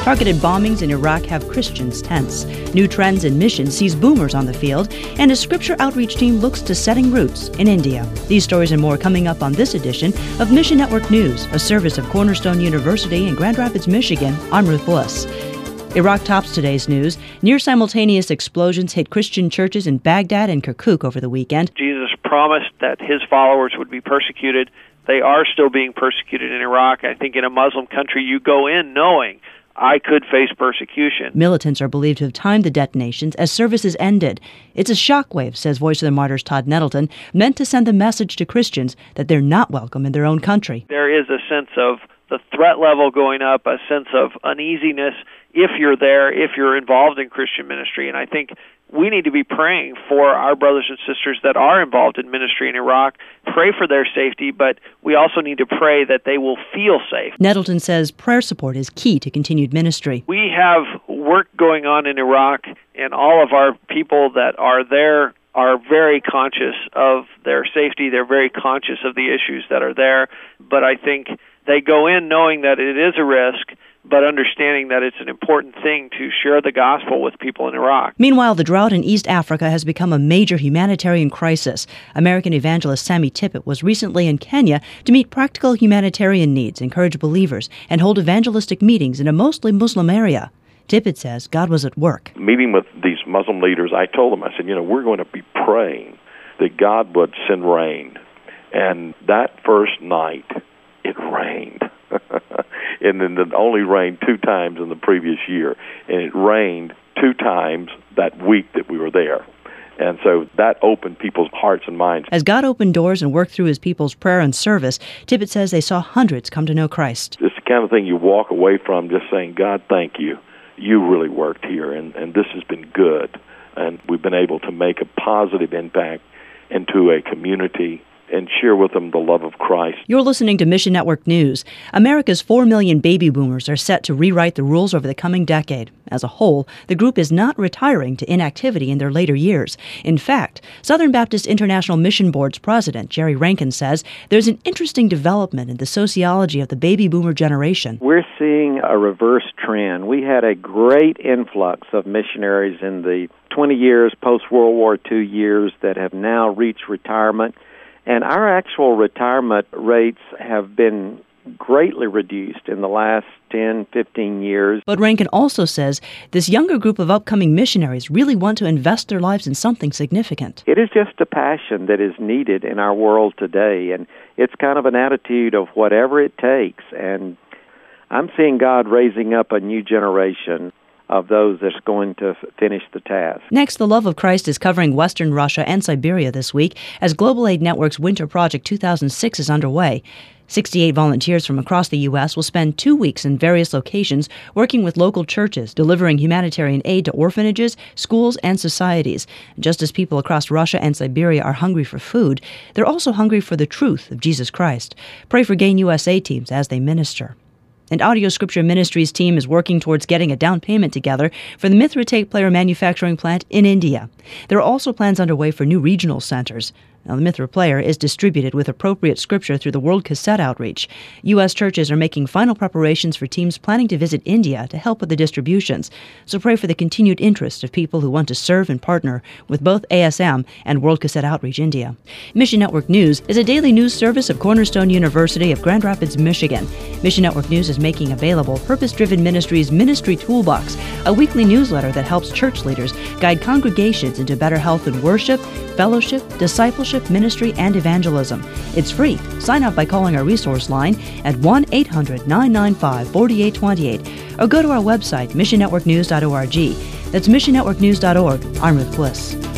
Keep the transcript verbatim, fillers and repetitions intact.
Targeted bombings in Iraq have Christians tense. New trends in mission sees boomers on the field. And a scripture outreach team looks to setting roots in India. These stories and more coming up on this edition of Mission Network News, a service of Cornerstone University in Grand Rapids, Michigan. I'm Ruth Bliss. Iraq tops today's news. Near simultaneous explosions hit Christian churches in Baghdad and Kirkuk over the weekend. Jesus promised that his followers would be persecuted. They are still being persecuted in Iraq. I think in a Muslim country, you go in knowing I could face persecution. Militants are believed to have timed the detonations as services ended. It's a shockwave, says Voice of the Martyrs Todd Nettleton, meant to send the message to Christians that they're not welcome in their own country. There is a sense of the threat level going up, a sense of uneasiness if you're there, if you're involved in Christian ministry. And I think we need to be praying for our brothers and sisters that are involved in ministry in Iraq, pray for their safety, but we also need to pray that they will feel safe. Nettleton says prayer support is key to continued ministry. We have work going on in Iraq, and all of our people that are there are very conscious of their safety. They're very conscious of the issues that are there, but I think they go in knowing that it is a risk, but understanding that it's an important thing to share the gospel with people in Iraq. Meanwhile, the drought in East Africa has become a major humanitarian crisis. American evangelist Sammy Tippett was recently in Kenya to meet practical humanitarian needs, encourage believers, and hold evangelistic meetings in a mostly Muslim area. Tippett says God was at work. Meeting with these Muslim leaders, I told them, I said, you know, we're going to be praying that God would send rain. And that first night, it rained. And then it only rained two times in the previous year. And it rained two times that week that we were there. And so that opened people's hearts and minds. As God opened doors and worked through his people's prayer and service, Tippett says they saw hundreds come to know Christ. It's the kind of thing you walk away from just saying, God, thank you. You really worked here, and, and this has been good. And we've been able to make a positive impact into a community and share with them the love of Christ. You're listening to Mission Network News. America's four million baby boomers are set to rewrite the rules over the coming decade. As a whole, the group is not retiring to inactivity in their later years. In fact, Southern Baptist International Mission Board's president, Jerry Rankin, says there's an interesting development in the sociology of the baby boomer generation. We're seeing a reverse trend. We had a great influx of missionaries in the twenty years post-World War Two years that have now reached retirement. And our actual retirement rates have been greatly reduced in the last ten, fifteen years. But Rankin also says this younger group of upcoming missionaries really want to invest their lives in something significant. It is just a passion that is needed in our world today, and it's kind of an attitude of whatever it takes. And I'm seeing God raising up a new generation of those that's going to f- finish the task. Next, the love of Christ is covering Western Russia and Siberia this week as Global Aid Network's Winter Project two thousand six is underway. sixty-eight volunteers from across the U S will spend two weeks in various locations working with local churches, delivering humanitarian aid to orphanages, schools, and societies. Just as people across Russia and Siberia are hungry for food, they're also hungry for the truth of Jesus Christ. Pray for Gain U S A teams as they minister. And Audio Scripture Ministries team is working towards getting a down payment together for the Mithra tape player manufacturing plant in India. There are also plans underway for new regional centers. Now, the Mithra player is distributed with appropriate scripture through the World Cassette Outreach. U S churches are making final preparations for teams planning to visit India to help with the distributions. So pray for the continued interest of people who want to serve and partner with both A S M and World Cassette Outreach India. Mission Network News is a daily news service of Cornerstone University of Grand Rapids, Michigan. Mission Network News is making available Purpose-Driven Ministries Ministry Toolbox, a weekly newsletter that helps church leaders guide congregations into better health and worship, fellowship, discipleship, ministry, and evangelism. It's free. Sign up by calling our resource line at one eight hundred nine nine five four eight two eight or go to our website, mission network news dot org. That's mission network news dot org. I'm Ruth Bliss.